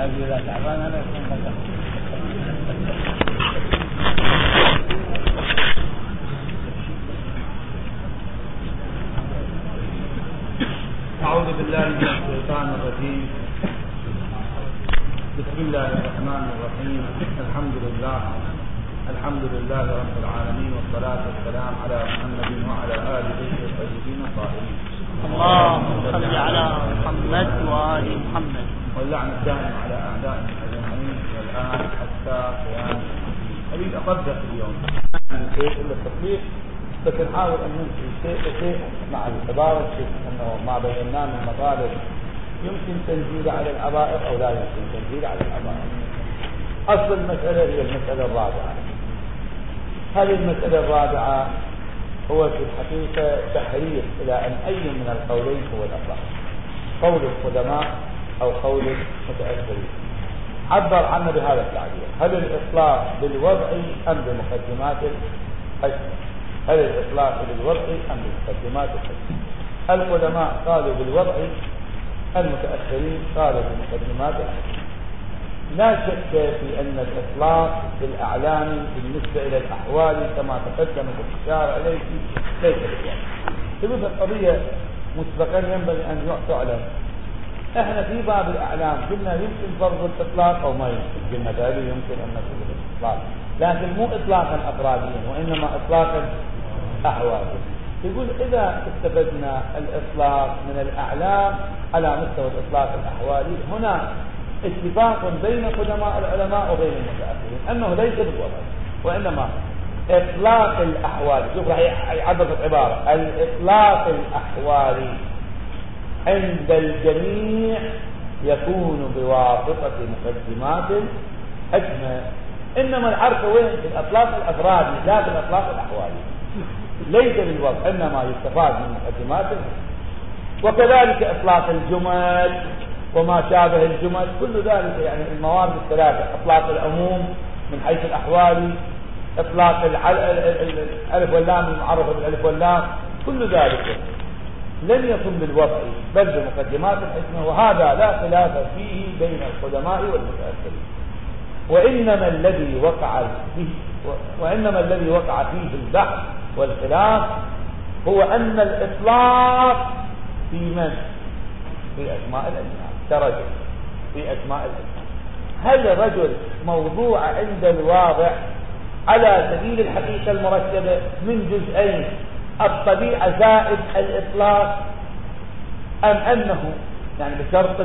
إذا تعبان أنا أعوذ بالله من الشيطان الرجيم. بسم الله الرحمن الرحيم. الحمد لله رب العالمين، والصلاة والسلام على محمد وعلى آله الطيبين الطاهرين. اللهم صل على محمد وآل محمد. واللعن الدائم على أعدائنا أجمعين والآن حتى قيام الدين. أريد أطبق اليوم شيء إلا التطبيق، بس نحاول أن نمشي شيء مع العبارة أنه ما بيناه من مطالب يمكن تنزيل على العبائر أو لا يمكن تنزيل على العبائر. أصل المسألة هي المسألة الرابعة. هذه المسألة الرابعة هو في الحقيقة تحريف إلى أن أي من القولين هو الأصح، قول القدماء أو قول المتأخرين. عبر عنه بهذا التعبير: هل الإطلاق بالوضع أم بمقدمات الحكم؟ هل الإطلاق بالوضع أم بمقدمات الحكم؟ القدماء قالوا بالوضع، المتأخرين قالوا بمقدمات الحكم. لا شك في أن الإطلاق بالأعلام بالنسبة إلى الأحوال كما تقدم الإشارة عليه ليس بالوضع. تبقى القضية مسبقا ينبغي أن تعلم. احنا في باب الأعلام قلنا يمكن فرض الإطلاق أو ما يمكن، قلنا ذلك يمكن أن نقول الإطلاق، لكن مو إطلاقا أفراديا وإنما إطلاقا أحواليا. يقول إذا استفدنا الإطلاق من الأعلام على مستوى الإطلاق الأحوالي، هنا اتفاق بين قدماء العلماء وبين المتأخرين أنه ليس بالوضع وإنما إطلاق الأحوال. شوف راح يعبر العبارة: الإطلاق الأحوالي عند الجميع يكون بواسطة مقدمات الحكمة. إنما العرف وين؟ في الإطلاق الأفرادي لا في الإطلاق الأحوالي، ليس بالوضع إنما يستفاد من مقدمات الحكمة. وكذلك إطلاق الجمل وما شابه الجمل، كل ذلك يعني الموارد الثلاثة: إطلاق العموم من حيث الأحوالي، إطلاق الألف واللام المعرفة بالألف واللام، كل ذلك لن يكن بالوضع بل بمقدمات الحكمة. وهذا لا خلاف فيه بين القدماء والمتأخرين. وإنما الذي وقع فيه البحث والخلاف هو أن الإطلاق في من؟ في أسماء الأجناس. كرجل في أسماء الأجناس، هل الرجل موضوع عند الواضع على سبيل الحقيقة المركبة من جزئين: الطبيعة زائد الإطلاق، أم أنه يعني بشرط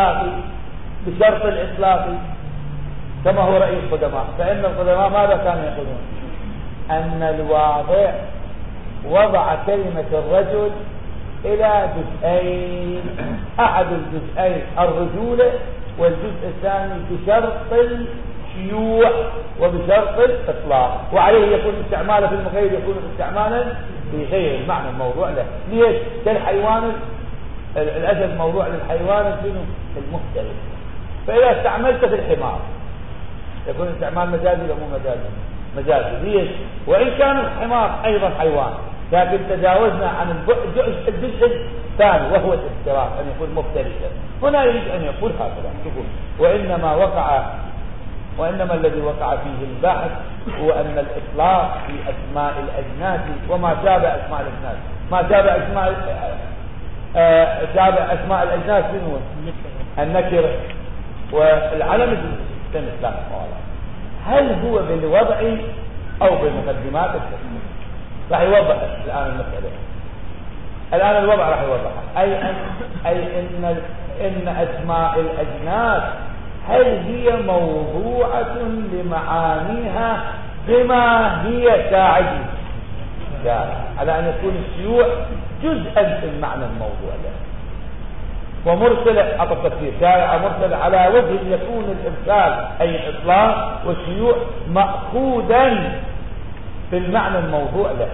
الإطلاق كما هو رأي القدماء؟ فإن القدماء ماذا كانوا يقولون؟ أن الواضع وضع كلمة الرجل إلى جزئين: أحد الجزئين الرجولة، والجزء الثاني بشرط الشيوع وبشرط الإطلاق، وعليه يكون استعماله في المقيد يكون استعمالا في غير المعنى الموضوع له. ليش؟ كالحيوان الأسد موضوع للحيوان المختلف، فإذا استعملت في الحمار يكون استعمال مجازي ولا مو مجازي. ليش؟ وإن كان الحمار أيضا حيوان، لكن تجاوزنا عن الجزء الثاني وهو الافتراق أن يكون مختلفا. هنا يريد أن يقول هكذا: وإنما الذي وقع فيه البحث هو أن الإطلاق في أسماء الأجناس وما شابه أسماء الأجناس، ما شابه أسماء الأجناس منه النكر والعلم كمثل الموضوع، هل هو بالوضع أو بمقدمات الحكمة؟ راح يوضح الآن المسألة. الآن الوضع راح يوضحها، أي إن أسماء الأجناس هل هي موضوعة لمعانيها بما هي ساعدة على أن يكون الشيوع جزءا في المعنى الموضوع له، ومرسل أطلق تفسير شائع مرسل على وجه يكون الإرسال أي الإطلاق والشيوع مأخوذا في المعنى الموضوع له،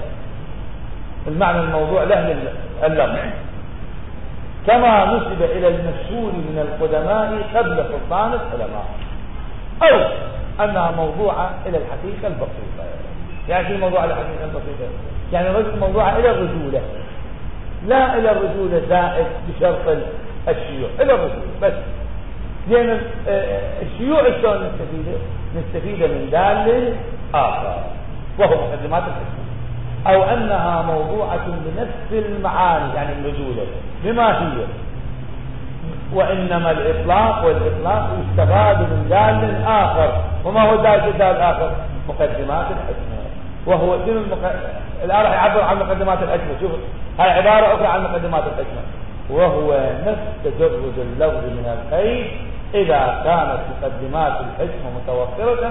لللفظ، كما نسب إلى المشهور من القدماء قبل سلطان العلماء، أو أنها موضوعة إلى الحقيقة البسيطة. يعني في موضوع إلى الحقيقة البسيطة، يعني موضوعة إلى الرجولة، لا إلى الرجولة زائد بشرط الشيوع، إلى الرجولة بس. زين الشيوع شلون نستفيد من دال آخر وهو مقدمات الحكمة، أو أنها موضوعة بنفس المعاني يعني النزولة بما هي، وإنما الإطلاق والإطلاق يستفاد من دال آخر. وما هو دال آخر؟ مقدمات الحكمة. وهو الآن راح يعبر عن مقدمات الحكمة. شوف هاي عبارة أخرى عن مقدمات الحكمة، وهو نفس تجرد اللفظ من القيد إذا كانت مقدمات الحكمة متوفرة.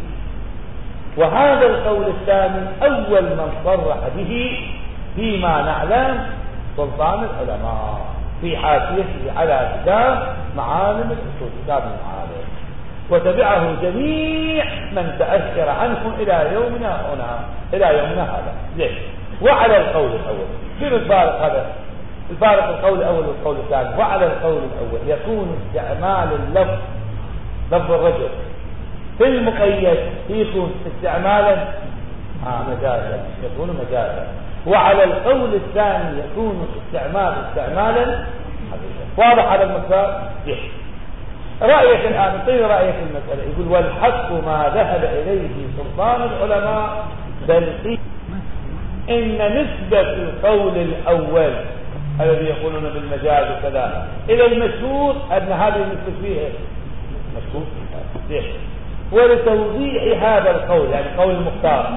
وهذا القول الثاني أول من صرح به فيما نعلم سلطان العلماء في حاشيته على كتاب معالم الأصول، كتاب المعالم، وتبعه جميع من تأثر عنه إلى يومنا هذا. زين. وعلى القول الأول كيف الفارق هذا؟ الفارق القول الأول والقول الثاني. وعلى القول الأول يكون استعمال اللفظ لفظ الرجل في المقيد يكون استعمالا مجازا، يكون مجازا. وعلى القول الثاني يكون استعمالا واضح على المسار. رأيك الآن طيب رأيك المسألة يقول والحق ما ذهب إليه سلطان العلماء بل إن نسبة القول الأول الذي يقولون بالمجاز وكذا إلى المشهور أن هذه النسبة فيها مشهور. ولتوضيح هذا القول يعني قول المختار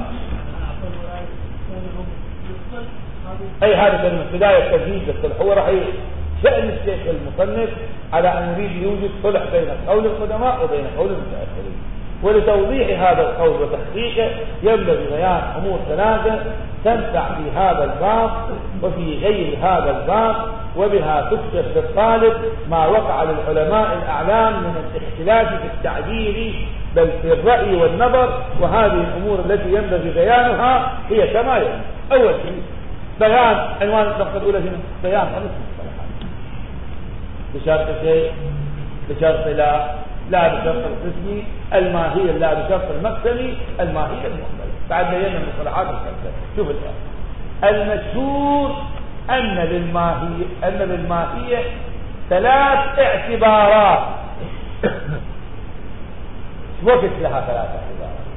أي هذه كلمة بداية تجديد الصلح. هو رح شأن الشيخ المصنف على أن يريد يوجد صلح بين قول القدماء وبين قول المتأخرين. ولتوضيح هذا القول وتحقيقه ينبغي بيان أمور ثلاثة تنفع في هذا الباب وفي غير هذا الباب، وبها تكشف للطالب ما وقع للعلماء الأعلام من الاختلاف في التعبير بل في الرأي والنظر. وهذه الأمور التي ينبغي بيانها هي كما يلي. أول شيء بيان عنوان الصفحة الأولى هنا بيان 5 مصطلحات بشرط شيء، بشرط لا بشرط القسمي الماهية، لا بشرط المقسمي الماهية المحملة. بعد بينا المصطلحات الخمسة. شوف الآن المشهور أن للماهية 3 اعتبارات. وقت لها 3 اعتبارات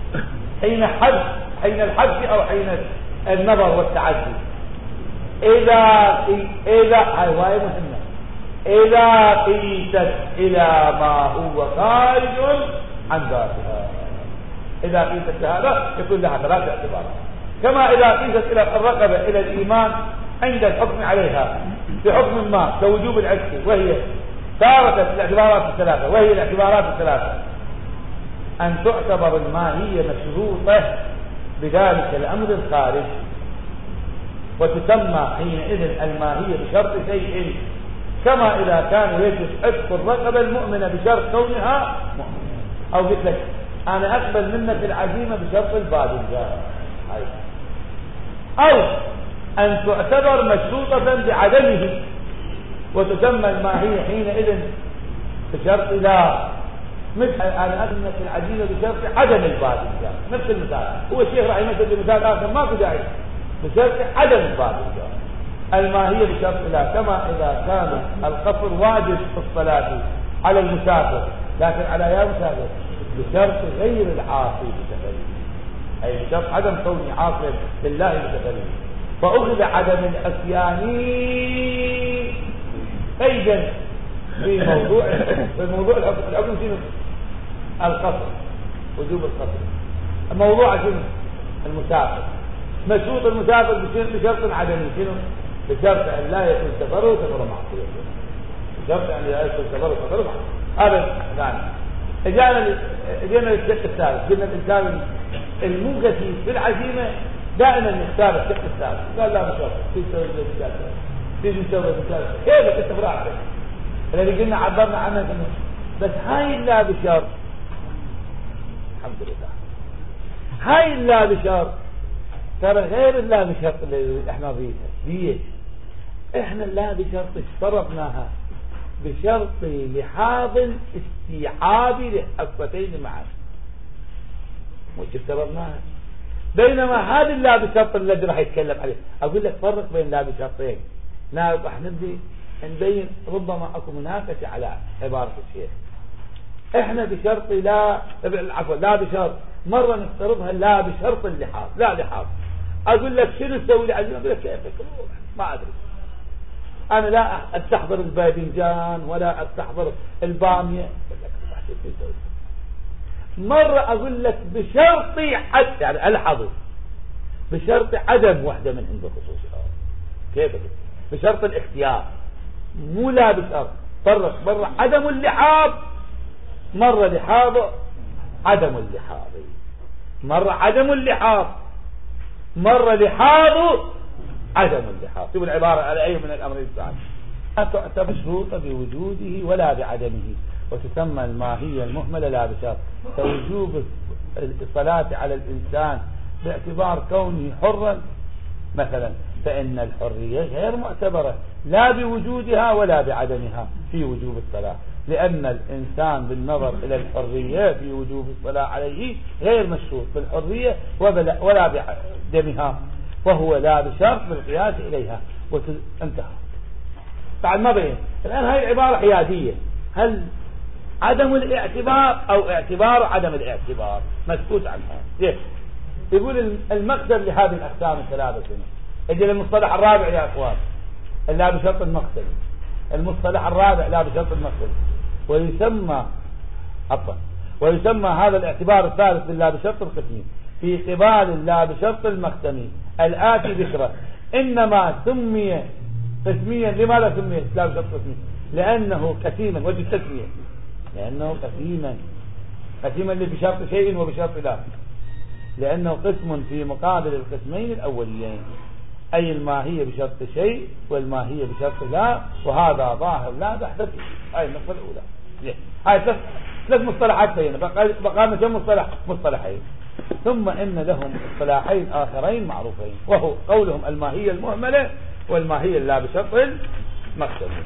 حين الحذف أو حين النظر والتعدي. إذا هاي مهمة إذا قيست إلى ما هو خارج عن ذاتها. إذا قيست هذا يكون لها 3 اعتبارات. كما إذا قيست إلى الرقبة إلى الإيمان عند الحكم عليها بحكم ما كوجوب العتق، وهي تارة الاعتبارات الثلاثة، وهي الاعتبارات الثلاثة أن تعتبر الماهية مشروطة بذلك الأمر الخارج، وتسمى حينئذ الماهية بشرط شيء، كما إذا كان يجب عتق الرقبة المؤمنة بشرط كونها مؤمنة، أو قلت لك أنا أقبل منك العزيمة بشرط البادنجان، أو أن تعتبر مشروطة بعدمه وتسمى الماهية حينئذ بشرط لا، مثل أنا أقبل منك العزيمة بشرط عدم البادنجان. نفس المثال هو الشيخ راح يمثل بمثال آخر ما في داعي بشرط عدم البادنجان. الماهية بشرط لا، كما إذا كان القصر واجب في الصلاة على المسافر، لكن على يا مسافر بشرط غير العاصي بسفره، أي بشرط عدم كوني عاصيا لله بسفره. فأخذ عدم العصيان أيضا في موضوع الحكم شنو؟ القصر، وجوب القصر. الموضوع شنو؟ المسافر. مشروط المسافر بشرط عدمي شنو؟ بشرط أن لا يكون سفره سفر معصية، بشرط أن لا يكون سفره سفر معصية. هذا يعني اجينا للشق الثالث. قلنا الإنسان المنقسم في العزيمة دائما يختار الشق الثالث. قال لا بشرط تيجي نسوي مثال كيف تستفر أحسن الذي قلنا عبرنا عنه. بس هاي لا بشرط، الحمد لله هاي لا بشرط ترى غير الله بشرط اللي احنا فيه. احنا الله بشرط اشترطناها بشرط لحاظ استيعاب لحفتين معا، مش اشترطناها. بينما هذه الله بشرط الذي راح يتكلم عليه اقول لك فرق بين الله بشرطين. راح نبدي نبين ربما اكو مناقشة على عبارة الشيخ. احنا بشرط لا بشرط مرة نفترضها لا بشرط اللحاظ، لا لحاظ. اقول لك شنو تسوي لي عزيز؟ اقول لك كيفك ما ادري، انا لا استحضر الباذنجان ولا استحضر البامية. مرة اقول لك بشرط يعني الحظ بشرط عدم وحدة من عند خصوص كيف بشرط الاختيار، مو لا بشرط. فرق مرة عدم اللحاظ، مرة لحاظ عدم اللحاظ، مرة عدم اللحاظ، مرة لحاظ عدم اللحاظ. شوف العبارة على أي من الأمرين الثاني. لا تعتبر شروط بوجوده ولا بعدمه، وتسمى الماهية المهملة لا بشرط. فوجوب الصلاة على الإنسان باعتبار كونه حرا مثلا، فإن الحرية غير معتبرة لا بوجودها ولا بعدمها في وجوب الصلاة، لأن الإنسان بالنظر إلى الحرية في وجوب الصلاة عليه غير مشروط بالحرية ولا بعدمها، وهو لا بشرط بالقياس إليها. انتهى. بعد ما بين الآن هاي العبارة حيادية، هل عدم الاعتبار أو اعتبار عدم الاعتبار مسكوت عنها. ليش؟ يقول المقدر لهذه الأقسام الثلاثة. اجل المصطلح الرابع يا أخوان، لا بشرط المقصد. المصطلح الرابع لا بشرط المقصد، ويسمى هذا الاعتبار الثالث باللا بشرط القسمي في قبال لا بشرط المقسمي الآتي ذكره. إنما سمي قسميا. لماذا سمي لا بشرط قسمي؟ لأنه قسيما، وجه التسمية لأنه قسيما بشرط شيء وبشرط لا، لأنه قسم في مقابل القسمين الأوليين، أي الماهية بشرط شيء والماهية بشرط لا، وهذا ظاهر لا تحدث. هاي النقطة الأولى. هاي ثلاث مصطلحات بيننا، بقى كم مصطلحين. ثم إن لهم اصطلاحين آخرين معروفين، وهو قولهم الماهية المهملة والماهية لا بشرط المقسمين.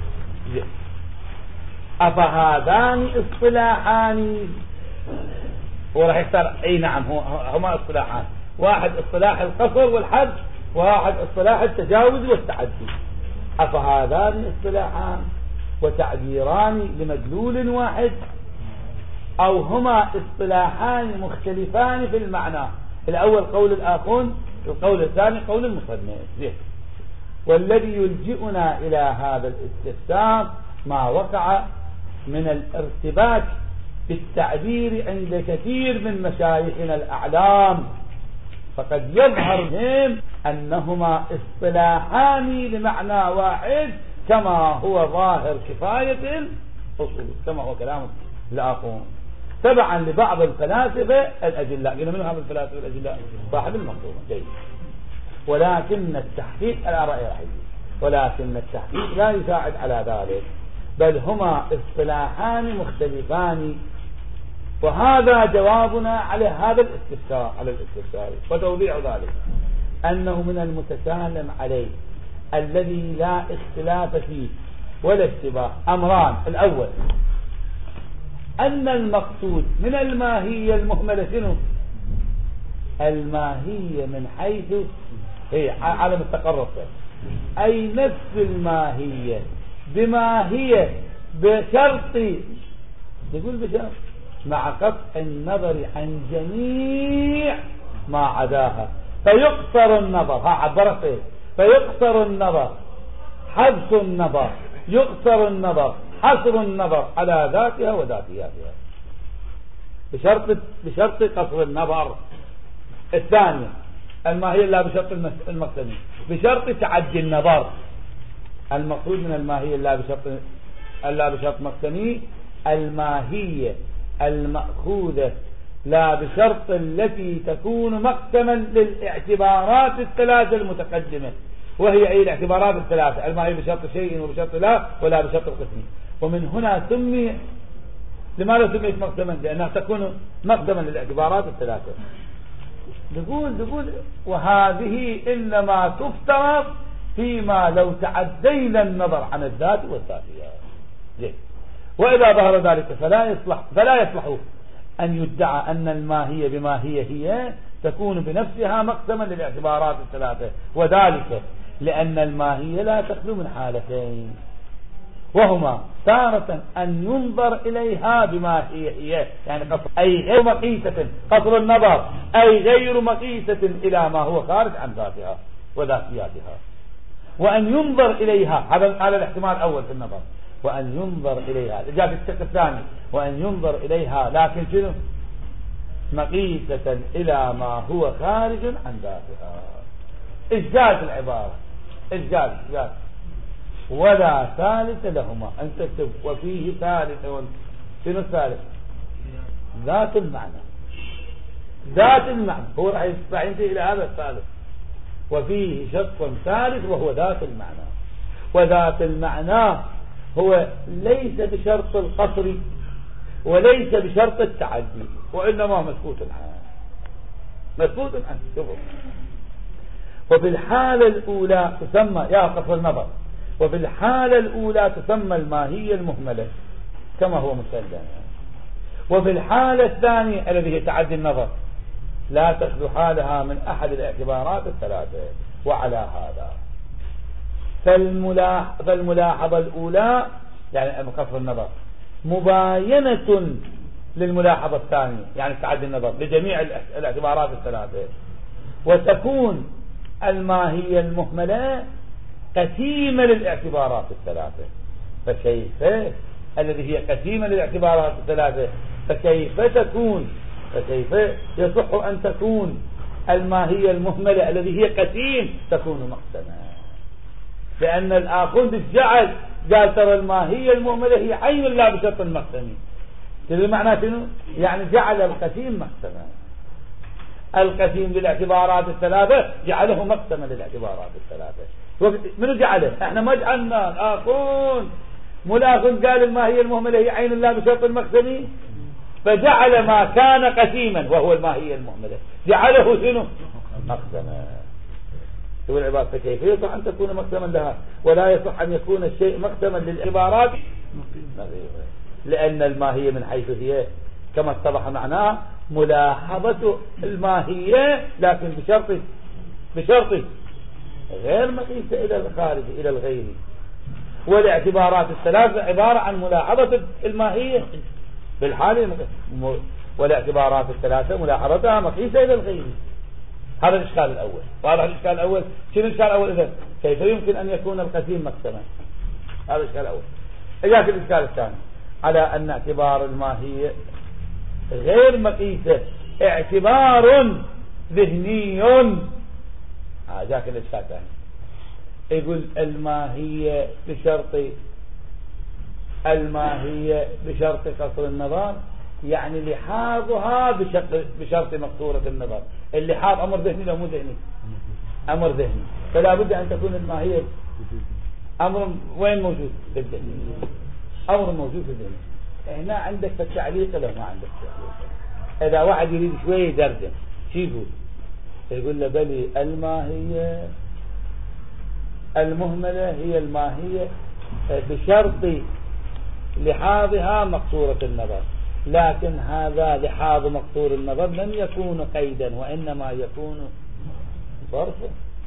أفهذان اصطلاحان؟ وراح يختار اي نعم هما اصطلاحان، واحد اصطلاح القصر والحد، وواحد اصطلاح التجاوز والتعدي. أفهذان اصطلاحان وتعبيران لمدلول واحد، أو هما اصطلاحان مختلفان في المعنى؟ الأول قول الآخون، القول الثاني قول المصنف. والذي يلجئنا إلى هذا الاستفسار ما وقع من الارتباك بالتعبير عند كثير من مشايخنا الأعلام، فقد يظهر لهم أنهما اصطلاحان لمعنى واحد كما هو ظاهر كفاية الأصول، كما هو كلام الآخون، تبعا لبعض الفلاسفة الأجلاء. قلنا منهم الفلاسفة الأجلاء صاحب المنظومة جيد، ولكن التحقيق على رأي رحيل، ولكن التحقيق لا يساعد على ذلك، بل هما اصطلاحان مختلفان. وهذا جوابنا على هذا الاستفسار وتوضيح ذلك أنه من المتسالم عليه الذي لا اختلاف فيه ولا اشتباه أمران. الأول أن المقصود من الماهية المهملة شنو؟ الماهية من حيث هي عالم التقرب، أي نفس الماهية بما هي بشرط، يقول بشرط مع قطع النظر عن جميع ما عداها، فيقصر النظر. عبرت ايه؟ فيقصر النظر، حبس النظر، يقصر النظر، حصر النظر على ذاتها وذاتياتها بشرط قصر النظر. الثانية الماهية لا بشرط المقسمي بشرط تعدي النظر. المقصود من الماهية لا بشرط مقسمي الماهية المأخوذة لا بشرط التي تكون مقسما للاعتبارات الثلاثة المتقدمة، وهي أي الاعتبارات الثلاثة، الماهية بشرط شيء وبشرط لا ولا بشرط القسمي. ومن هنا سمي. لماذا سميت مقسما؟ لأنها تكون مقسما للاعتبارات الثلاثة. نقول وهذه إنما تفترض فيما لو تعدينا النظر عن الذات والذاتيات. وإذا ظهر ذلك فلا يصلح أن يدعى أن الماهية بما هي تكون بنفسها مقسما للاعتبارات الثلاثة، وذلك لأن الماهية لا تخلو من حالتين، وهما تارة أن ينظر إليها بما هي يعني قصر، أي غير مقيسة، قصر النظر أي غير مقيسة إلى ما هو خارج عن ذاتها وذاتياتها، وأن ينظر إليها، هذا الاحتمال الأول في النظر، وأن ينظر إليها جاء في الشق الثاني، وأن ينظر إليها لكن شنو مقيسة إلى ما هو خارج عن ذاتها. إجاز العبارة، إجاز ولا ثالث لهما، أن تكتب وفيه ثالث. شنو الثالث؟ ذات المعنى، ذات المعنى هو راح ينتهي إلى هذا الثالث. وفيه شق ثالث وهو ذات المعنى، وذات المعنى هو ليس بشرط القصر وليس بشرط التعدي، وإنما مسكوت عنه، مسكوت عنه. شوفوا، وفي الحالة الأولى تسمى يا قصر النظر، وفي الحالة الأولى تسمى الماهية المهملة كما هو مسلم، وفي الحالة الثانية الذي هي تعدي النظر لا تخلو حالها من أحد الاعتبارات الثلاثة. وعلى هذا فالملاحظة الأولى يعني قصر النظر مباينة للملاحظة الثانية يعني تعدي النظر لجميع الاعتبارات الثلاثة، وتكون الماهية المهملة قسيمة للاعتبارات الثلاثة. فكيف الذي هي قسيمة للاعتبارات الثلاثة فكيف يصح أن تكون الماهية المهملة الذي هي قسيم تكون مقسمة؟ لأن الآخوذ الجعل قال ترى الماهية المهملة هي عين لا بشرط المقسمي. تدري معناه شنو؟ يعني جعل القسيم مقسما، القسيم للاعتبارات الثلاثة جعله مقسما للاعتبارات الثلاثة. منو جعله؟ احنا ما جعلنا. الآخوذ ملاخذ قال الماهية المهملة هي عين لا بشرط المقسمي، فجعل ما كان قسيما وهو الماهية المهملة جعله شنو؟ مقسما. تقول العبارة فكيف يصح أن تكون مقسما لها ولا يصح أن يكون الشيء مقسما للعبارات؟ لأن الماهية من حيث هي كما اتضح معناه ملاحظة الماهية لكن بشرط غير مقيسة إلى الخارج إلى الغير، والاعتبارات الثلاثة عبارة عن ملاحظة الماهية بالحالة، والاعتبارات الثلاثة ملاحظتها مقيسة إلى الغير. هذا الإشكال الأول. واضح الإشكال الأول؟ شنو الإشكال الأول إذن؟ كيف يمكن أن يكون القسيم مقسما؟ هذا الإشكال الأول. إجاك الإشكال الثاني على أن اعتبار الماهية غير مقيسة اعتبار ذهني. جاك الإشكال الثاني يقول الماهية بشرط قصر النظر يعني لحاظها بشرط مقصورة النظر. اللحاظ أمر ذهني لو مو ذهني؟ أمر ذهني، فلا بد أن تكون الماهية أمر وين موجود؟ في الذهن. أمر موجود في الذهن. هنا عندك التعليق لو ما عندك تعليق. إذا واحد يريد شوية يدردن شو يقول له بلي الماهية المهملة هي الماهية بشرط لحاظها مقصورة النظر، لكن هذا لحاظ مقصور النظر لم يكون قيدا وإنما يكون ظرفا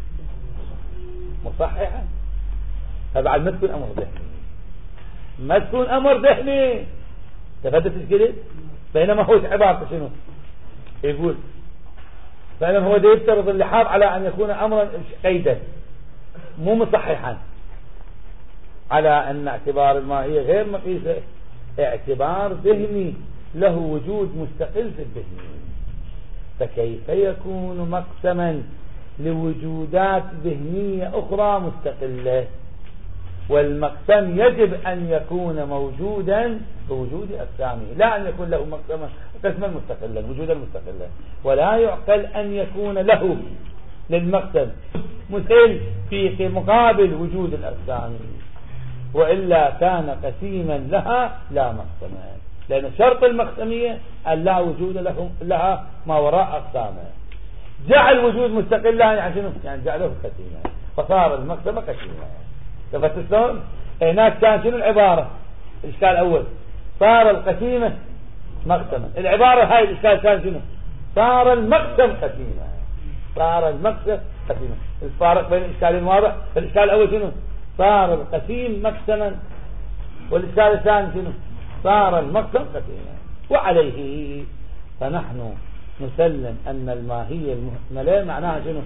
مصححا. فبعد ما تكون أمر ذهني، ما تكون أمر ذهني تفدت الجلد. بينما هو عبارة شنو يقول؟ بينما هو يفترض اللحاظ على أن يكون أمرا قيدا مو مصححا، على أن اعتبار الماهية غير مقيسة اعتبار ذهني له وجود مستقل في الذهن. فكيف يكون مقسما لوجودات ذهنية أخرى مستقلة؟ والمقسم يجب أن يكون موجودا بوجود أقسامه، لا أن يكون له قسما مستقلا وجودا مستقلا. ولا يعقل أن يكون له للمقسم مثل في مقابل وجود الأقسام، وإلا كان قسيما لها لا مقسما، لأن شرط المقسمية أن لا وجود لها ما وراء أقسامها. جعل وجود مستقلا يعني جعله قسيما، فصار المقسم قسيما. تفتشون هناك كان شنو العبارة؟ الإشكال الأول صار القسيمة مقسما، العبارة هاي الإشكال كان شنو؟ صار المقسم قسيما، صار المقسم قسيما. الفارق بين الإشكالين واضح. الإشكال الأول شنو؟ صار القسيم مقسما، والإشكال الثاني شنو؟ صار المقسم قسيما. وعليه فنحن نسلم أن الماهية المهملة معناها شنو؟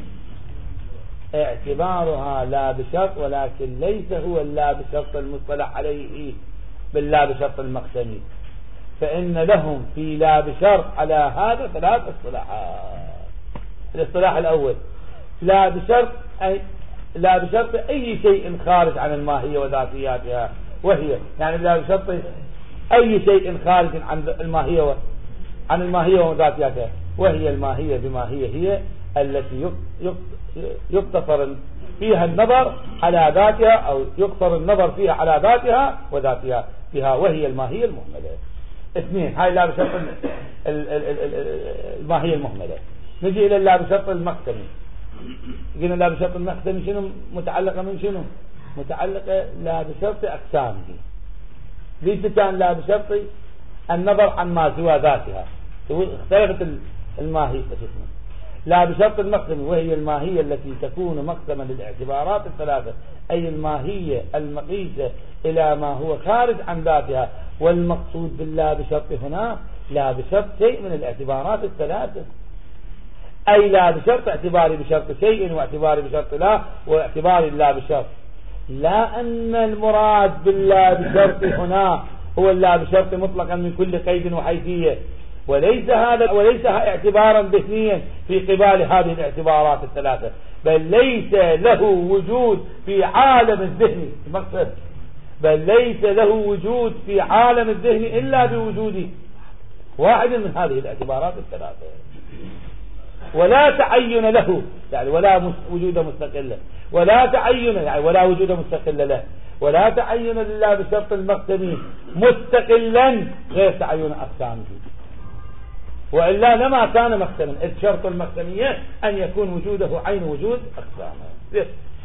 اعتبارها لا بشرط، ولكن ليس هو اللا بشرط المصطلح عليه باللا بشرط المقسمي، فإن لهم في لا بشرط على هذا ثلاث اصطلاحات. الاصطلاح الأول لا بشرط أي شيء خارج عن الماهية وذاتياتها، وهي يعني لا بشرط أي شيء خارج عن الماهية وذاتياتها، وهي الماهية بما هي التي يقتصر فيها النظر على ذاتها، أو يقصر النظر فيها على ذاتها وذاتها بها، وهي الماهية المهملة. اثنين، هاي لا بشرط الماهية المهملة. نجي إلى لا بشرط المقسمي. قلنا لا بشرط المقسمي شنو متعلقة من شنو؟ متعلقة لا بشرط أقسامه. ليس كان لا بشرط النظر عن ما سوى ذاتها، اختلفت الماهية. لا بشرط المقسم، وهي الماهية التي تكون مقسما للاعتبارات الثلاثة، أي الماهية المقيسة إلى ما هو خارج عن ذاتها. والمقصود باللا بشرط هنا لا بشرط شيء من الاعتبارات الثلاثة، أي لا بشرط اعتباري بشرط شيء، واعتباري بشرط لا، واعتباري لا بشرط. لا أن المراد باللا بشرط هنا هو اللا بشرط مطلقا من كل قيد وحيثية، وليس اعتبارا ذهنيا في قبال هذه الاعتبارات الثلاثة، بل ليس له وجود في عالم الذهن المقصد، بل ليس له وجود في عالم الذهن إلا بوجود واحد من هذه الاعتبارات الثلاثة، ولا تعين له، يعني ولا وجود مستقل، ولا تعين يعني ولا وجود مستقل له، ولا تعين لله بشرط المقسمي مستقلا غير تعين أقسامه، وإلا لما كان مقسما. الشرط المقسمية أن يكون وجوده عين وجود أقسامه.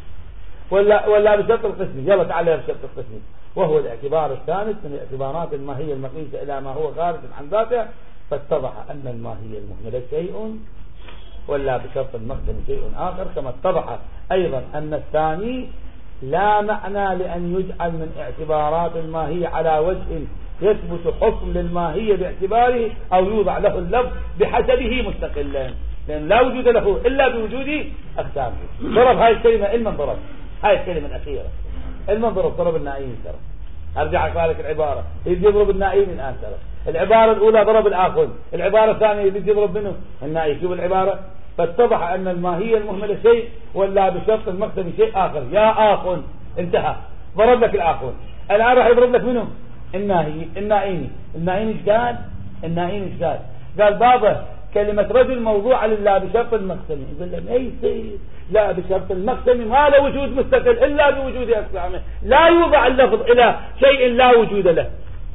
ولا بشرط القسمي. يلا تعالى بشرط القسمي، وهو الاعتبار الثالث من الاعتبارات الماهية المقيسة إلى ما هو خارج عن ذاته. فاتضح أن الماهية المهملة شيء، ولا بشرط المقسم شيء آخر، كما اتضح أيضا أن الثاني لا معنى لأن يجعل من اعتبارات الماهية على وجه يثبت حكم للماهية باعتباره، أو يوضع له اللفظ بحسبه مستقلا، لأن لا وجود له إلا بوجود أقسامه. ضرب هاي الكلمة علما، ضرب هاي الكلمة الأخيرة علما، ضرب النائين ترى. أرجع أقرأ العبارة، يجي يضرب النائين الآن ترى. العبارة الأولى ضرب الآخر، العبارة الثانية يجي يضرب منه النائي. شوف العبارة. فاتضح أن الماهية المهملة شيء، ولا بشرط المقسم شيء آخر. يا آخر، انتهى، ضرب لك الآخر. الآن راح يضرب لك منه النائين ايش قال؟ النائين ايش قال بابا كلمة رجل موضوعة لله بشرط المقسم. يقول له ليس لا بشرط المقسم ما له وجود مستقل إلا بوجود أقسامه، لا يوضع اللفظ إلى شيء لا وجود له.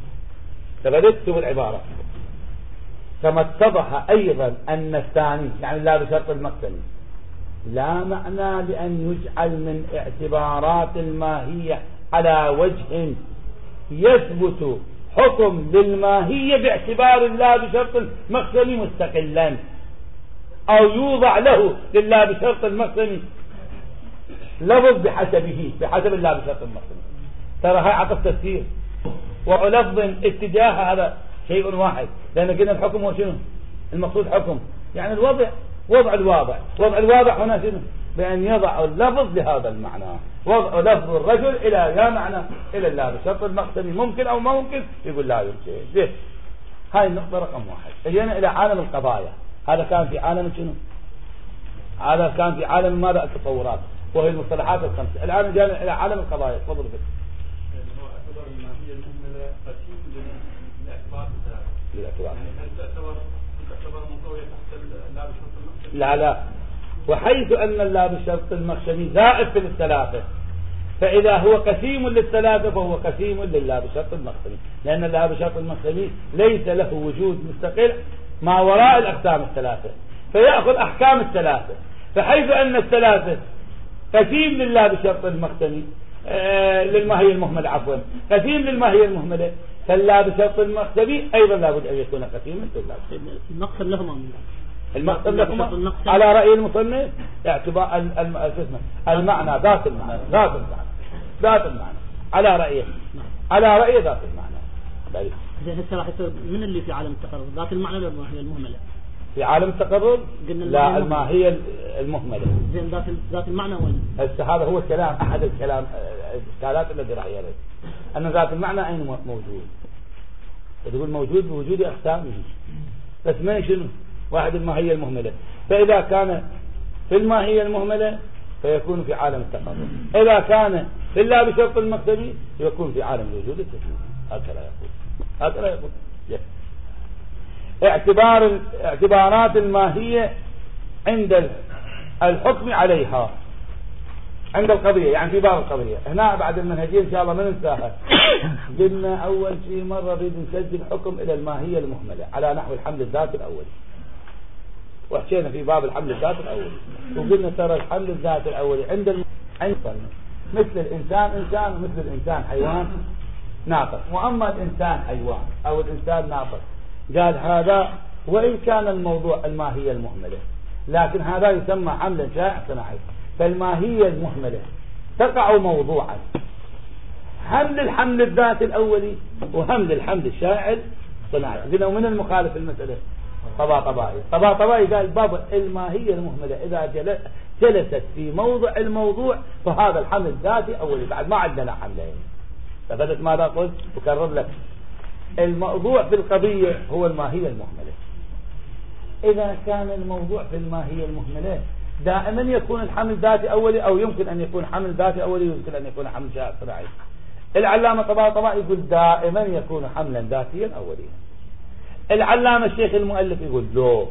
تبدت العبارة. كما اتضح أيضا أن الثاني يعني لا بشرط المقسم لا معنى لأن يجعل من اعتبارات الماهية على وجه يثبت حكم للماهية باعتبار الله بشرط المقسم مستقلا، أو يوضع له لله بشرط المقسم لفظ بحسب الله بشرط المقسم. ترى هاي عطف تفسير ولفظ اتجاه، هذا شيء واحد، لأن قلنا الحكم هو شنو؟ المقصود حكم، يعني وضع الواضع هنا شنو؟ بأن يضع اللفظ لهذا المعنى، وضع لفظ الرجل إلى يا معنى إلى الله بشرط المقسم ممكن أو ما ممكن، يقول لا يمكن. هاي النقطة رقم واحد. اجينا إلى عالم القضايا. هذا كان في عالم شنو؟ هذا كان في عالم ماذا؟ التصورات، وهي المصطلحات الخمسة. الآن جاءنا إلى عالم القضايا. تفضل بك. هو اعتبر الماهية المهملة قسيم للاعتبار الثلاثة. يعني هل تعتبر منطوية تحت لا بشرط المقسم؟ لا، وحيث أن اللا بشرط المقسم زائد في الثلاثة، فإذا هو قسيم للثلاثة فهو قسيم لله بشرط المقسم، لأن الله بشرط المقسم ليس له وجود مستقل ما وراء الأقسام الثلاثة، فيأخذ أحكام الثلاثة. فحيث أن الثلاثة قسيم لله بشرط المقسم للماهية المهملة، عفوا قسيم للماهية المهملة، فالله بشرط المقسم أيضا لابد أن يكون قسيما لله. المقسم لهما المقسم لهما على رأي المصنف اعتبار المعنى ذات المعنى على رأيه ذات المعنى. زين هسه راح يصير من اللي في عالم التقرر ذات المعنى ولا الماهية المهملة؟ في عالم التقرر لا الماهية المهملة. زين ذات المعنى وين؟ هسه هذا هو كلام أحد الإشكالات الذي راح يرد أن ذات المعنى أين موجود؟ تقول موجود بوجود أقسامه بس ما شنو واحد الماهية المهملة. فإذا كان في الماهية المهملة فيكون في عالم التقرر، إذا كان في الله بشرط المقتضي يكون في عالم الوجود التكويني. هكذا يقول اعتبارات الماهية عند الحكم عليها عند القضية، يعني في باب القضية. هنا بعد المنهجية إن شاء الله ما ننساها. قلنا أول شيء مرة نريد نسجل حكم إلى الماهية المهملة على نحو الحمل الذاتي الأولي، وحكينا في باب الحمل الذاتي الأولي وقلنا ترى الحمل الذاتي الأولي عند مثل الإنسان إنسان ومثل الإنسان حيوان ناطق، وأما الإنسان حيوان أو الإنسان ناطق قال هذا وإن كان الموضوع الماهية المهملة لكن هذا يسمى حملا شائع صناعي. فالماهية المهملة تقع موضوعا حمل الحمل الذاتي الأولي وحمل الحمل الشائع صناعي. قلنا ومن المخالف المسألة طباطبائي قال بابا الماهية المهملة إذا جلست في موضع الموضوع فهذا الحمل الذاتي أولي، بعد ما عندنا حملين. فبدت ماذا قلت أكرر لك الموضوع في القضية هو الماهية المهملة. إذا كان الموضوع في الماهية المهملة دائما يكون الحمل ذاتي أولي، أو يمكن أن يكون حمل ذاتي أولي ويمكن أن يكون حمل شائع صناعي. العلامة طباطبائي يقول دائما يكون حملا ذاتيا أوليا. العلامة الشيخ المؤلف يقول لو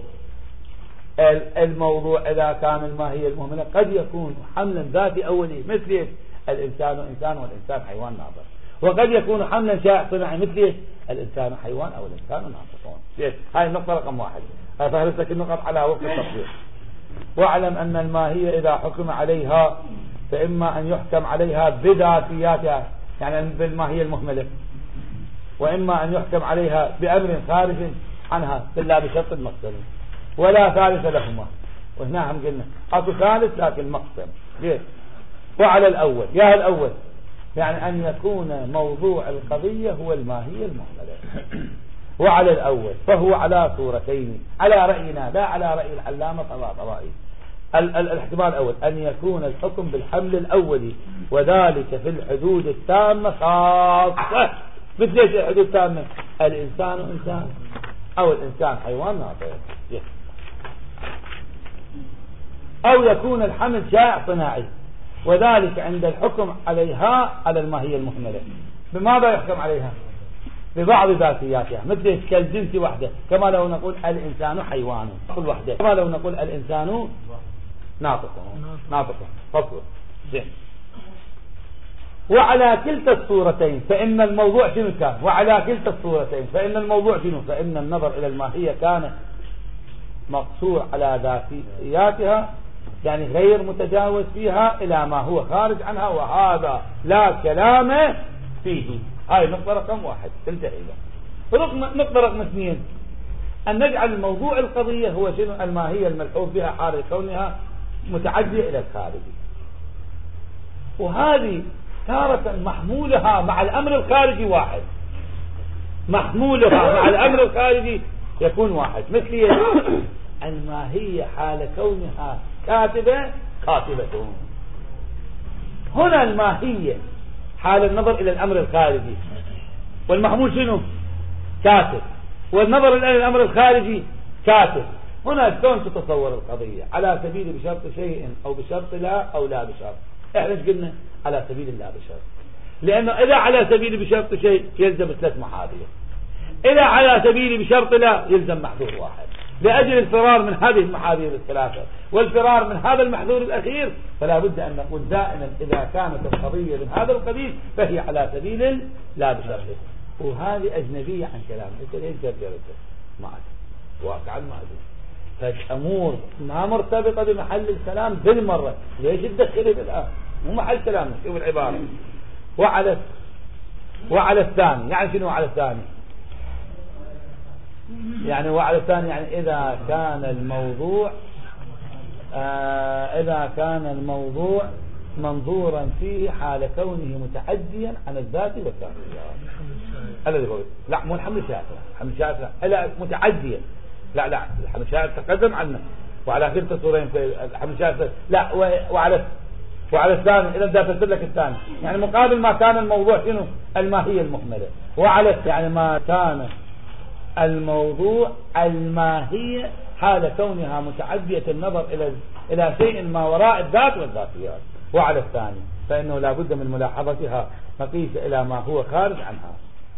الموضوع إذا كان الماهية المهملة قد يكون حملا ذاتي أولي مثل الإنسان إنسان والإنسان حيوان ناطق، وقد يكون حملا شائع صناعي مثل الإنسان حيوان أو الإنسان ناطقون. هاي النقطة رقم 1. فهرس لك النقط على وقت التطبيق. واعلم أن الماهية إذا حكم عليها فإما أن يحكم عليها بذاتياتها يعني بالماهية المهملة، وإما أن يحكم عليها بأمر خارج عنها إلا بشرط المقسم ولا ثالث لهما. وهنا هم قلنا أكو ثالث لكن مقسم. ليه؟ وعلى الأول الأول يعني أن يكون موضوع القضية هو الماهية المهملة. وعلى الأول فهو على صورتين على رأينا لا على رأي العلامة طباطبائي. الاحتمال الأول أن يكون الحكم بالحمل الأولي وذلك في الحدود التامة خاصة. مثل ايش الحدود التامة؟ الإنسان إنسان أو الإنسان حيوان ناطق، أو يكون الحمل شائع صناعي وذلك عند الحكم عليها على الماهية المهملة. بماذا يحكم عليها؟ ببعض ذاتياتها مثل كالجنس وحده، كما لو نقول الإنسان حيوان كل وحده، كما لو نقول الإنسان ناطق فصل. وعلى كلتا الصورتين فإن الموضوع شنو كان؟ وعلى كلتا الصورتين فإن الموضوع شنو؟ فإن النظر إلى الماهية كان مقصور على ذاتياتها يعني غير متجاوز فيها إلى ما هو خارج عنها، وهذا لا كلام فيه. هاي نقطة رقم 1 تنتهي له. نقطة رقم 2 أن نجعل موضوع القضية هو شنو؟ الماهية الملحوظ بها حال كونها متعدية إلى الخارج، وهذه تارة محمولها مع الأمر الخارجي واحد، محمولها مع الأمر الخارجي يكون واحد. مثل الماهية حال كونها كاتبة هنا الماهية حال النظر إلى الأمر الخارجي، والمحمول شنو؟ كاتب، والنظر إلى الأمر الخارجي كاتب. هنا شلون تتصور القضية؟ على سبيل بشرط شيء أو بشرط لا أو لا بشرط. احنا قلنا على سبيل لا بشرط، لأنه إذا على سبيل بشرط شيء يلزم 3 محاذير، إذا على سبيل بشرط لا يلزم محذور واحد، لأجل الفرار من هذه المحاذير الثلاثة والفرار من هذا المحذور الأخير. فلا بد أن نقول دائما إذا كانت القضية من هذا القبيل فهي على سبيل لا بشرط. وهذه أجنبية عن كلام أنت ليش جرجرته ما أدري واقعا ما أدري، فالأمور ما مرتبطة بمحل الكلام بالمرة. ليش تدخلي الآن مو محل كلامه؟ شوف العبارة. وعلى الثاني يعني شنو على الثاني؟ يعني وعلى الثاني يعني إذا كان الموضوع منظورا فيه حال كونه متعديا عن الذات والذاتيات. الذي هو لا مو الحمل الشائع لا متعديا لا الحمل الشائع تقدم عنه وعلى كلتا صورين في الحمل الشائع لا وعلى الثاني إذا دافلت لك الثاني يعني مقابل ما كان الموضوع شنو الماهية المحملة وعلى يعني ما كان الموضوع الماهية حال كونها متعدية النظر إلى شيء ما وراء الذات والذاتيات. وعلى الثاني فإنه لا بد من ملاحظتها مقيسة إلى ما هو خارج عنها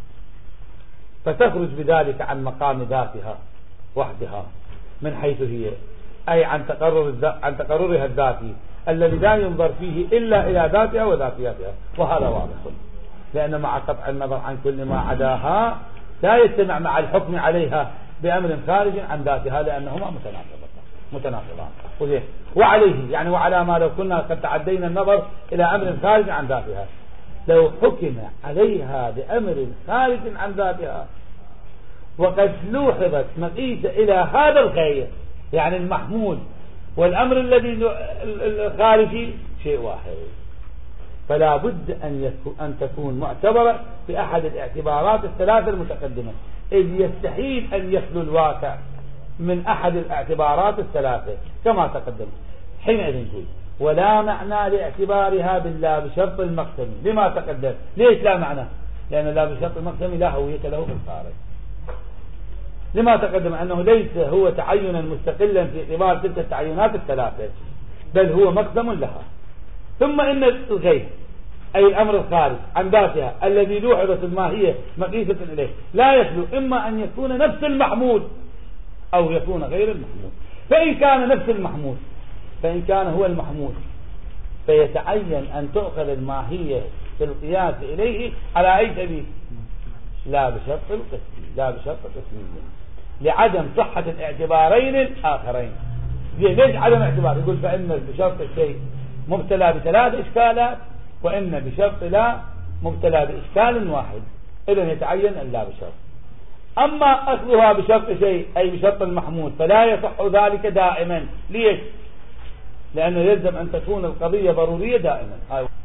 فتخرج بذلك عن مقام ذاتها وحدها من حيث هي أي عن تقررها الذاتي الذي لا ينظر فيه إلا إلى ذاتها وذاتياتها. وهذا واضح لأن مع قطع النظر عن كل ما عداها لا يجتمع مع الحكم عليها بأمر خارج عن ذاتها لأنهما متناقضان. وعليه يعني وعلى ما لو كنا قد تعدينا النظر إلى أمر خارج عن ذاتها لو حكم عليها بأمر خارج عن ذاتها وقد لوحظت مقيسة إلى هذا الغير يعني المحمول والأمر الذي الخارجي شيء واحد فلا بد أن تكون معتبرة في أحد الاعتبارات الثلاثة المتقدمة إذ يستحيل أن يخلو الواقع من أحد الاعتبارات الثلاثة كما تقدم. حينئذ نقول ولا معنى لاعتبارها بالله بشرط المقسم لما تقدم. ليش لا معنى؟ لأن لا بشرط المقسم لا هوية له في الخارج لما تقدم أنه ليس هو تعينا مستقلا في اعتبار تلك التعينات الثلاثة بل هو مقسم لها. ثم إن الغير أي الأمر الخارج عن ذاتها الذي لوحظت الماهية مقيسة إليه لا يخلو إما أن يكون نفس المحمود أو يكون غير المحمود. فإن كان نفس المحمود فإن كان هو المحمود فيتعين أن تؤخذ الماهية في القياس إليه على أي سبيل لا بشرط القسمية لعدم صحة الاعتبارين الآخرين. ليش عدم اعتبار؟ يقول فإن بشرط الشيء مبتلى بثلاث إشكالات وإن بشرط لا مبتلى بإشكال واحد إذن يتعين أن لا بشرط. أما أصلها بشرط شيء أي بشرط المحمود فلا يصح ذلك دائما. ليش؟ لأنه يلزم أن تكون القضية ضرورية دائما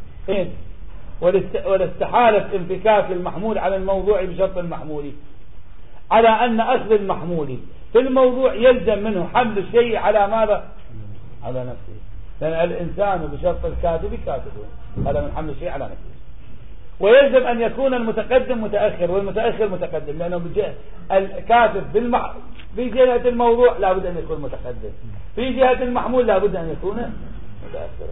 والاستحالة انفكاك المحمول على الموضوع بشرط المحمول على أن أصل المحمول في الموضوع يلزم منه حمل الشيء على ماذا؟ على نفسه. لأن الإنسان بشرط الكاتب كاتب هذا من حمل الشيء على نفسه. ويلزم أن يكون المتقدم متأخر والمتأخر متقدم لأنه الكاتب في جهة الموضوع لا بد أن يكون متقدم في جهة المحمول لا بد أن يكون متأخر.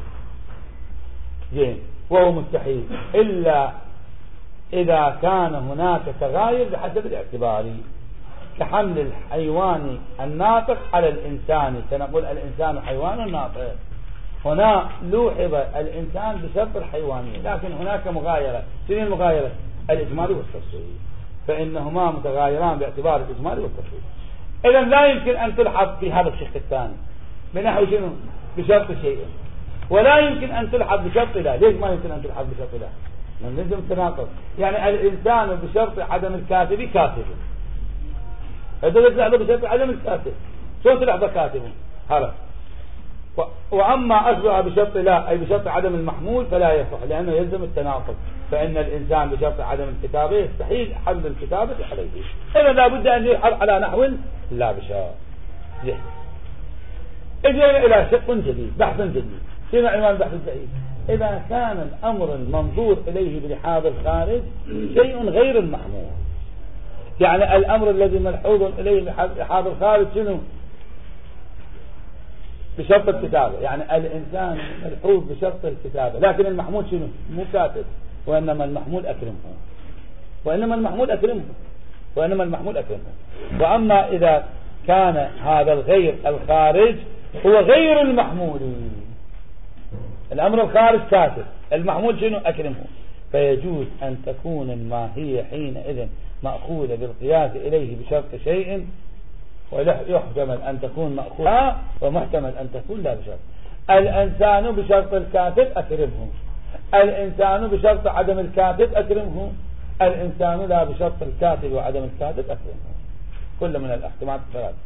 زين. وهو مستحيل إلا إذا كان هناك تغاير بحسب الاعتبار كحمل الحيوان الناطق على الإنسان سنقول الإنسان حيوان ناطق هنا لوحظ الإنسان بشرط الحيوانية لكن هناك مغايرة. شنو المغايرة؟ الإجمال والتفصيل فإنهما متغايران باعتبار الإجمال والتفصيل. إذا لا يمكن أن تلحظ في هذا الشق الثاني بنحو شنو؟ بشرط شيء ولا يمكن أن تلحظ بشرط لا. ليش ما يمكن أن تلحظ بشرط لا؟ من لازم تناقض. يعني الإنسان بشرط عدم الكاتب كاتب هذا تلحظ بشرط عدم الكاتب شلون تلحظ كاتب هذا. وأما أصلها بشرط لا أي بشرط عدم المحمول فلا يصح لأنه يلزم التناقض فإن الإنسان بشرط عدم الكتابة يستحيل حمل الكتابة عليه. إذا لا بد أن يلحظ على نحو لا بشرط. إجينا إلى شق جديد بحث جديد. شنو عنوان البحث الجديد؟ إذا كان الأمر المنظور إليه بلحاظ الخارج شيء غير المحمول يعني الأمر الذي ملحوظ إليه بلحاظ الخارج شنو؟ بشرط الكتابة يعني الإنسان ملحوظ بشرط الكتابة لكن المحمول شنو؟ مو كاتب وإنما المحمول أكرمه. وأما إذا كان هذا الغير الخارج هو غير المحمول الأمر الخارج كاتب المحمول شنو؟ أكرمه فيجوز أن تكون الماهية حينئذ مأخوذة بالقياس إليه بشرط شيء ويحتمل أن تكون مأخوذة ومحتمل أن تكون لا بشرط. الإنسان بشرط الكاتب أكرمه الإنسان بشرط عدم الكاتب أكرمه الإنسان لا بشرط الكاتب وعدم الكاتب أكرمه. كل من الاحتمالات الثلاث.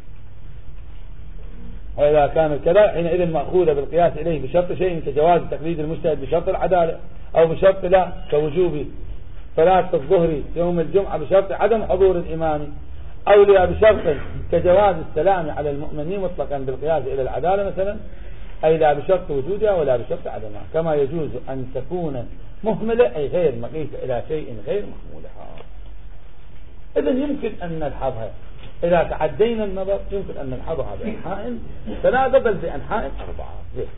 وإذا كان كذا حينئذ مأخوذة بالقياس إليه بشرط شيء كجواز تقليد المجتهد بشرط العدالة، أو بشرط لا كوجوب صلاة الظهر يوم الجمعة بشرط عدم حضور الإمام، أو لا بشرط كجواز السلام على المؤمنين مطلقا بالقياس إلى العدالة مثلا، أي لا بشرط وجودها ولا بشرط عدمها. كما يجوز أن تكون مهملة أي غير مقيسة إلى شيء غير محمولها. إذن يمكن أن نلحظها إذا تعدينا النظر، يمكن أن نلحظها بأنحاء ثلاثة بل بأنحاء أربعة.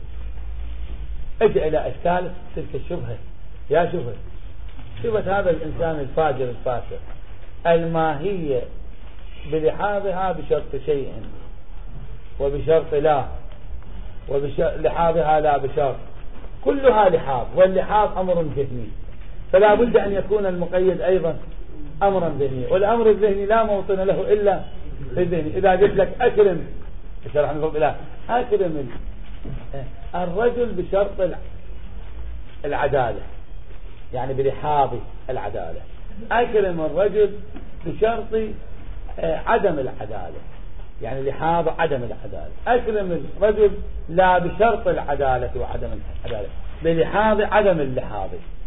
اجي إلى أشكال تلك الشبهة. يا شبهة هذا الإنسان الفاجر الفاسق الماهية بلحاظها بشرط شيء وبشرط لا، ولحاظها لا بشرط، كلها لحاظ، واللحاظ أمر ذهني، فلا بد أن يكون المقيد أيضا أمرا ذهني، والأمر الذهني لا موطن له إلا في الذهني. إذا قلت لك أكرم أكرم الرجل بشرط العدالة، يعني بلحاظ العدالة، أكرم الرجل بشرط عدم العدالة، يعني لحاظ عدم العدالة. أكرم الرجل لا بشرط العدالة وعدم العدالة، بلحاظ عدم اللحاظ،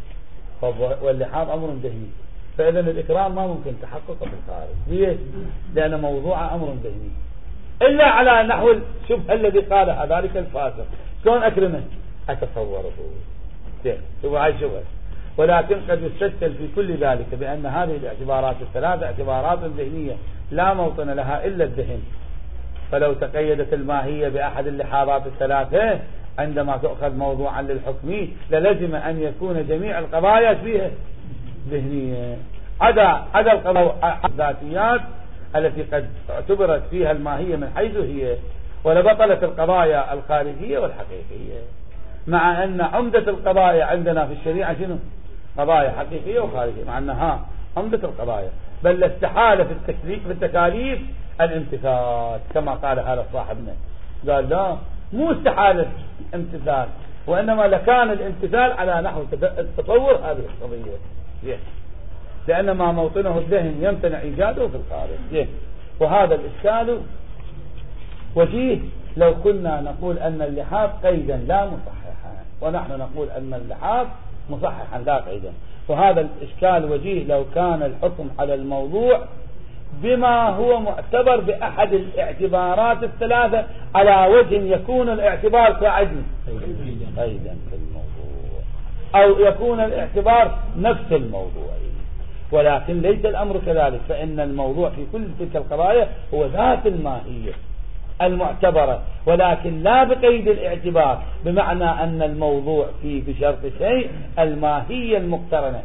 واللحاظ أمر ذهني، فإذا الإكرام ما ممكن تحققه في الخارج. ليش؟ لأن موضوع أمر ذهني، إلا على نحو الشبهة الذي قالها ذلك الفاسق. شلون أكرمه؟ أتصوره. شوفوا هاي شبهة. ولكن قد يستشكل في كل ذلك بأن هذه الاعتبارات الثلاثة اعتبارات ذهنية لا موطن لها إلا الذهن، فلو تقيدت الماهية بأحد اللحاظات الثلاثة عندما تأخذ موضوعا للحكم للزم أن يكون جميع القضايا فيها ذهنية، عدا القضايا الذاتيات التي قد اعتبرت فيها الماهية من حيث هي، ولبطلت القضايا الخارجية والحقيقية، مع أن عمدة القضايا عندنا في الشريعة شنو؟ قضايا حقيقية وخارجية، مع أنها عمدة القضايا، بل استحال في التكاليف الامتثال كما قال هذا صاحبنا، قال لا مو استحالة الامتثال، وإنما لكان الامتثال على نحو التصور هذه القضية، لأن ما موطنه الذهن يمتنع إيجاده في الخارج. وهذا الإشكال وجيه لو كنا نقول أن اللحاظ قيدا لا مصححا، ونحن نقول أن اللحاظ مصححا لا قيدا. وهذا الإشكال وجيه لو كان الحكم على الموضوع بما هو معتبر بأحد الاعتبارات الثلاثة على وجه يكون الاعتبار كعدم قيدا في الموضوع، أو يكون الاعتبار نفس الموضوع، ولكن ليس الأمر كذلك، فإن الموضوع في كل تلك القضايا هو ذات الماهية المعتبرة، ولكن لا بقيد الاعتبار، بمعنى أن الموضوع فيه بشرط شيء الماهية المقترنة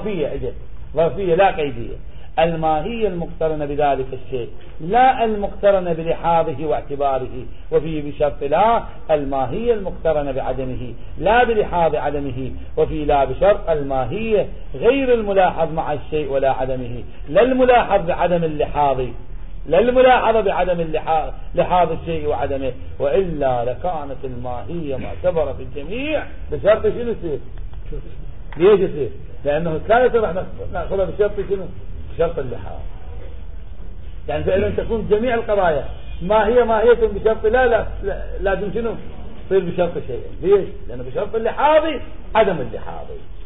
ظرفية لا قيدية، الماهية المقترنة بذلك الشيء لا المقترنة بلحاظه واعتباره، وفيه بشرط لا الماهية المقترنة بعدمه لا بلحاظ عدمه، وفيه لا بشرط الماهية غير الملاحظ مع الشيء ولا عدمه، لا الملاحظ بعدم اللحاظ، لا الملاحظة بعدم لحاظ الشيء وعدمه، وإلا لكانت الماهية معتبرة في الجميع بشرط شنو يصير؟ ليش يصير؟ لأنه كانت راح نأخذها بشرط شنو؟ بشرط اللحاظ. يعني فإذا تكون جميع القضايا ماهية بشرط لا لازم شنو؟ تصير بشرط شيء. ليش؟ لأنه بشرط اللحاظ عدم اللحاظ.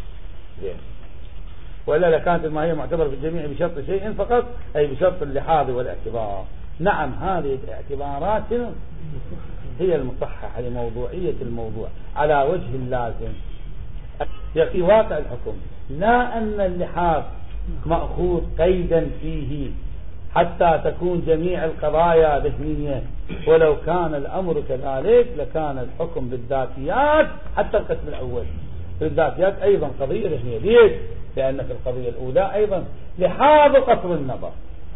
وإلا لكانت الماهية معتبرة في الجميع بشرط شيء فقط، أي بشرط اللحاظ والاعتبار. نعم هذه الاعتبارات هي المصححة لموضوعية الموضوع على وجه اللازم في واقع الحكم، لا أن اللحاظ مأخوذ قيدا فيه حتى تكون جميع القضايا ذهنية، ولو كان الأمر كذلك لكان الحكم بالذاتيات حتى القسم الأول بالذاتيات أيضا قضية ذهنية. ليش؟ لأن في القضية الأولى أيضا لحاظ قصر النظر،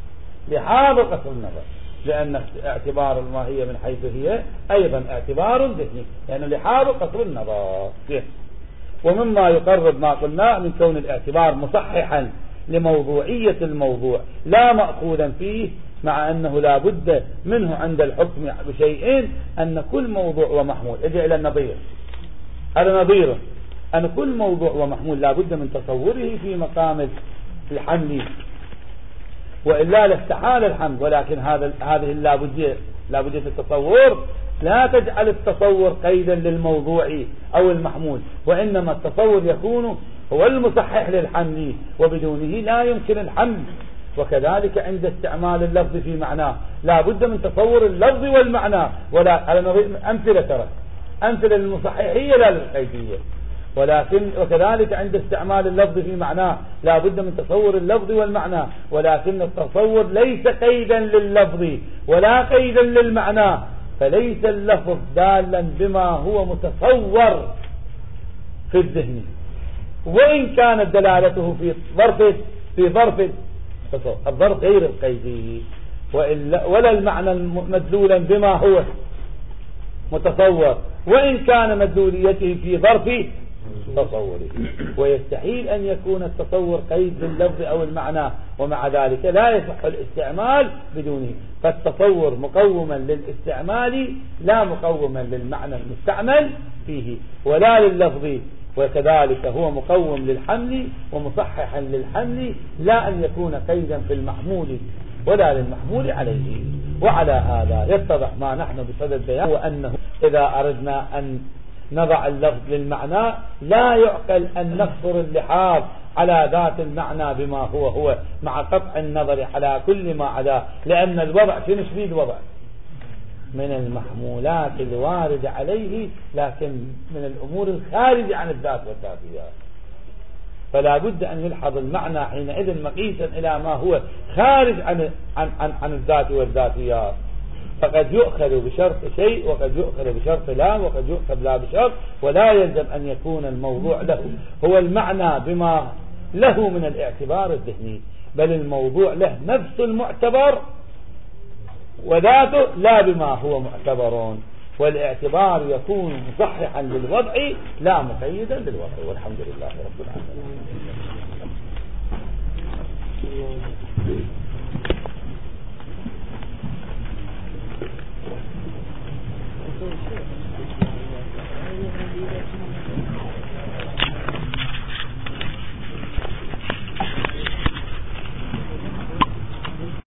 لأن اعتبار الماهية من حيث هي أيضا اعتبار ذهني، لأنه لحاظ قصر النظر. ومما يقرب ما قلنا من كون الاعتبار مصححا لموضوعية الموضوع لا مأخوذا فيه، مع أنه لا بد منه عند الحكم بشيئين، أن كل موضوع ومحمول اجي إلى النظير، هذا نظيره، أن كل موضوع ومحمول لا بد من تصوره في مقام الحمل، وإلا لاستحال الحمل. ولكن هذه اللابدية التصور لا تجعل التصور قيدا للموضوع أو المحمول، وإنما التصور يكون هو المصحح للحمل، وبدونه لا يمكن الحمل. وكذلك عند استعمال اللفظ في معناه لا بد من تصور اللفظ والمعنى، ولا على أمثلة ترى أمثلة للمصححية لا للقيدية. وكذلك عند استعمال اللفظ في معناه لا بد من تصور اللفظ والمعنى، ولكن التصور ليس قيدا لللفظ ولا قيدا للمعنى، فليس اللفظ دالا بما هو متصور في الذهن، وإن كانت دلالته في ظرف الظرف غير القيدي، ولا المعنى مدلولا بما هو متصور، وإن كان مدلوليته في ظرف تصوره. ويستحيل أن يكون التصور قيد لللفظ أو المعنى، ومع ذلك لا يصح الاستعمال بدونه. فالتصور مقوما للاستعمال لا مقوما للمعنى المستعمل فيه ولا لللفظ، وكذلك هو مقوم للحمل ومصححا للحمل، لا أن يكون قيدا في المحمول ولا للمحمول عليه. وعلى هذا يتضح ما نحن بصدد بيان، وأنه إذا أردنا أن نضع اللفظ للمعنى لا يعقل أن نقصر اللحاظ على ذات المعنى بما هو مع قطع النظر على كل ما عداه، لأن الوضع في نشبيد وضع من المحمولات الواردة عليه، لكن من الأمور الخارجة عن الذات والذاتيات، فلا بد أن يلحظ المعنى حينئذ مقيسا إلى ما هو خارج عن الذات والذاتيات. فقد يؤخذ بشرط شيء وقد يؤخذ بشرط لا وقد يؤخذ لا بشرط، ولا يلزم أن يكون الموضوع له هو المعنى بما له من الاعتبار الذهني، بل الموضوع له نفس المعتبر وذاته لا بما هو معتبر، والاعتبار يكون مصححا للوضع لا مقيدا للوضع. والحمد لله رب العالمين.